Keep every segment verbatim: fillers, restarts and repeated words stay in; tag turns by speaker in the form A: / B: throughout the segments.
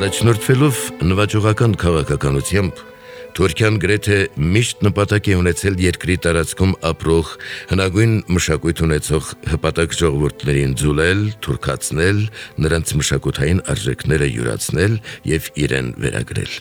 A: Առաջնորդվելով նվաճողական քաղաքականությամբ, Թուրքիան գրեթե միշտ նպատակ է ունեցել երկրի տարածքում ապրող հնագույն մշակույթ ունեցող հպատակ ժողովուրդներին ձուլել, թուրքացնել, նրանց մշակութային արժեքները յուրացնել և իրեն վերագրել։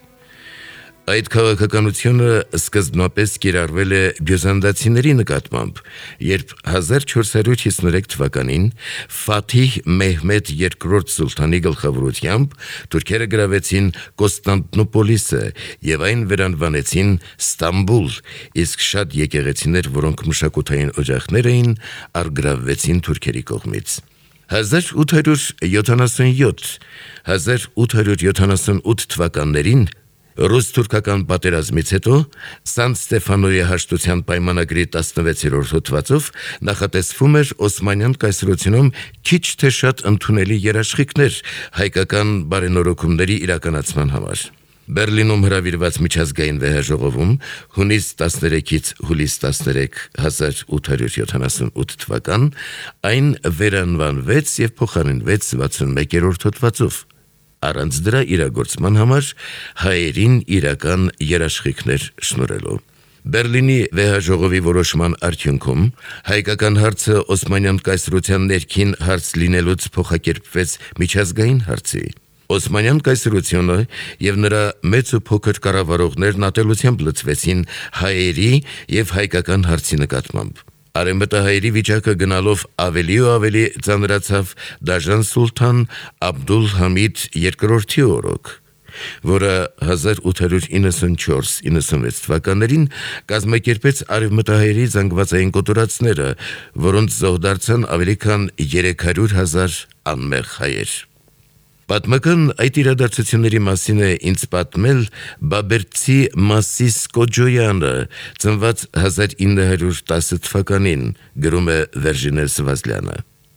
A: Այդ քաղաքականությունը սկզբնապես կիրառվել է բյուզանդացիների նկատմամբ, երբ հազար չորս հարյուր հիսունորյոթ թվականին Ֆաթիհ Մեհմեդ երկրորդ սուլթանի գլխավորությամբ թուրքերը գրավեցին Կոստանդնուպոլիսը և այն վերանվանեցին Ստամբուլ, իսկ շատ եկեղեցիներ, որոնք մշակութային օջախներ էին, առգրավվեցին թուրքերի կողմից։ հազար ութ հարյուր յոթանասունյոթ - հազար ութ հարյուր յոթանասունութ թվականներին Ռուս-թուրքական պատերազմից հետո Սանտ Ստեֆանոյի հաշտության պայմանագրի տասնվեցերորդ հոդվածով նախատեսվում էր Օսմանյան կայսրությունում քիչ թե շատ ընդունելի երաշխիքներ հայկական բարենորոգումների իրականացման համար։ Բերլինում հրավիրված միջազգային վեհաժողովում հունիս տասներեքից հուլիս տասներեք հազար ութ հարյուր յոթանասունութ թվական այն վերանվանվեց և փոխարինվեց վաթսունմեկերորդ հոդվածով։ Առանց դրա իրագործման համար հայերին իրական երաշխիքներ շնորհելով։ Բերլինի վեհաժողովի որոշման արդյունքում հայկական հարցը Օսմանյան կայսրության ներքին հարց լինելուց փոխակերպվեց միջազգային հարցի։ Օսմանյան կայսրությունը և նրա մեծ ու փոքր կառավարողներն ատելությամբ լծվեցին հայերի և հայկական հարցի նկատմամբ։ Արևմտահայերի վիճակը գնալով ավելի ու ավելի ծանրացավ դաժան սուլթան Աբդուլ-Համիդ երկրորդի օրոք, որը հազար ութ հարյուր իննսունչորս իննսունվեց թվականներին կազմակերպեց արևմտահայերի զանգվածային կոտորածները, որոնց զոհ դարձան ավելի քան երեք հարյուր հազար անմեղ հայեր։ Պատմական այդ իրադարձությունների մասին է ինձ պատմել բաբերցի Մասիս Կոջոյանը, ծնված հազար ինը հարյուր տասը թվականին, գրում է Վերժինե Սվազլյանը։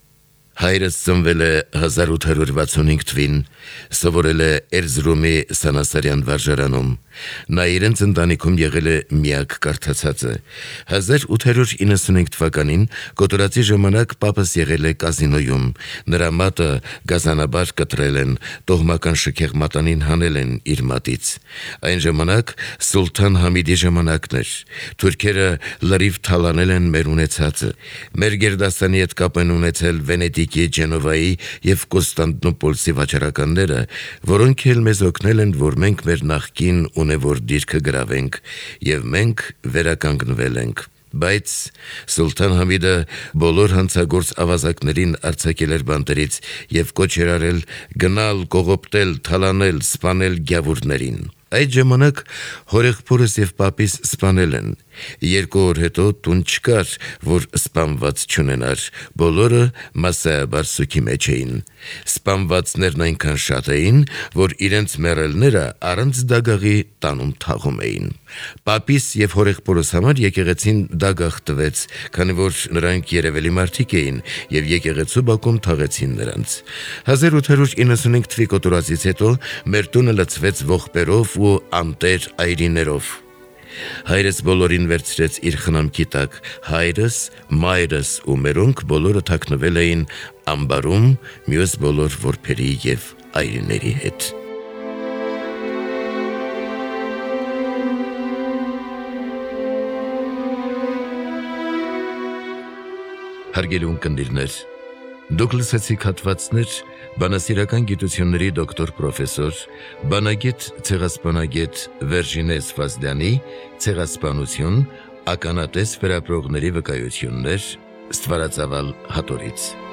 A: Հայրս ծնվել է հազար ութ հարյուր վաթսունհինգ թվին, սովորել է Էրզրումի Սանասարյան վարժարանում։ Նա իրենց ընտանիքում եղել է միակ կարդացածը։ հազար ութ հարյուր իննսունհինգ թվականին կոտորածի ժամանակ պապս եղել է կազինոյում։ Նրա մատը գազանաբար կտրել են, տոհմական շքեղ մատանին հանել են իր մատից։ Այն ժամանակ Սուլթան Համիդի ժամանակն էր։ Թուրքերը լրիվ թալանել են մեր ունեցածը։ Մեր գերդաստանի հետ կապ են ունեցել Վենետիկի, Ջենովայի և Կոստանդնուպոլսի վաճառականները, որոնք էլ մեզ օգնել են, որ մենք մեր նախկին ունևոր դիրքը գրավենք, և մենք վերականգնվել ենք։ Բայց Սուլթան Համիդը բոլոր հանցագործ ավազակներին արձակել էր բանտերից և կոչ էր արել գնալ, կողոպտել, թալանել, սպանել գյավուրներին։ Այդ ժամանակ հորեղբորս և պապիս սպանել են։ Երկու օր հետո տուն չկար, որ սպանված չունենար, բոլորը մասսայաբար սուգի մեջ էին։ Սպանվածներն այնքան շատ էին, որ իրենց մեռելները առանց դագաղի տանում թաղում էին։ Պապիս և հորեղբորս համար եկեղեցին դագաղ տվեց, քանի որ նրանք երևելի մարդիկ էին, և եկեղեցու բակում թաղեցին նրանց։ հազար ութ հարյուր իննսունհինգ թվի կոտորածից հետո մեր տունը լցվեց ողբերով ու անտեր այրիներով։ Հայրս բոլորին վերցրեց իր խնամքի տակ, հայրս, մայրս ու մերոնք բոլորը թաքնվել էին ամբարում մյուս բոլոր որբերի և այրիների հետ։ Հարգելի ունկնդիրներ, դուք լսեցիք հատվածներ բանասիրական գիտությունների դոկտոր պրոֆեսոր, բանագետ ցեղասպանագետ Վերժինե Սվազլյանի «Ցեղասպանություն. ականատես վերապրողների վկայություններ» ստվարածավալ հատորից։